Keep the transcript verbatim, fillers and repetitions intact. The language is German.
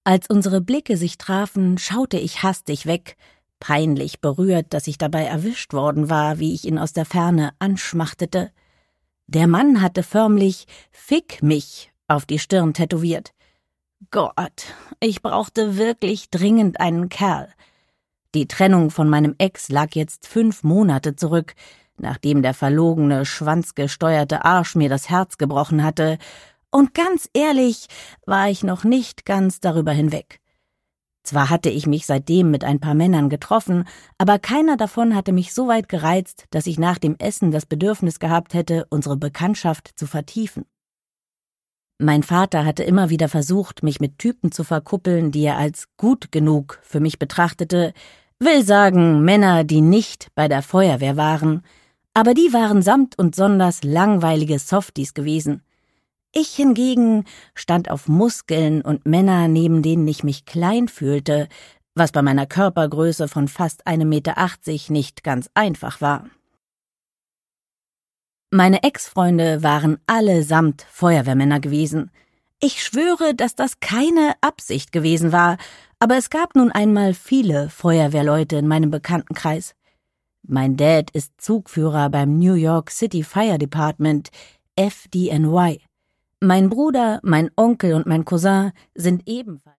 Als unsere Blicke sich trafen, schaute ich hastig weg, peinlich berührt, dass ich dabei erwischt worden war, wie ich ihn aus der Ferne anschmachtete. Der Mann hatte förmlich »Fick mich« auf die Stirn tätowiert. Gott, ich brauchte wirklich dringend einen Kerl. Die Trennung von meinem Ex lag jetzt fünf Monate zurück, nachdem der verlogene, schwanzgesteuerte Arsch mir das Herz gebrochen hatte, und ganz ehrlich war ich noch nicht ganz darüber hinweg. Zwar hatte ich mich seitdem mit ein paar Männern getroffen, aber keiner davon hatte mich so weit gereizt, dass ich nach dem Essen das Bedürfnis gehabt hätte, unsere Bekanntschaft zu vertiefen. Mein Vater hatte immer wieder versucht, mich mit Typen zu verkuppeln, die er als gut genug für mich betrachtete, will sagen Männer, die nicht bei der Feuerwehr waren, aber die waren samt und sonders langweilige Softies gewesen. Ich hingegen stand auf Muskeln und Männer, neben denen ich mich klein fühlte, was bei meiner Körpergröße von fast einem Meter achtzig nicht ganz einfach war. Meine Ex-Freunde waren allesamt Feuerwehrmänner gewesen. Ich schwöre, dass das keine Absicht gewesen war, aber es gab nun einmal viele Feuerwehrleute in meinem Bekanntenkreis. Mein Dad ist Zugführer beim New York City Fire Department, F D N Y. Mein Bruder, mein Onkel und mein Cousin sind ebenfalls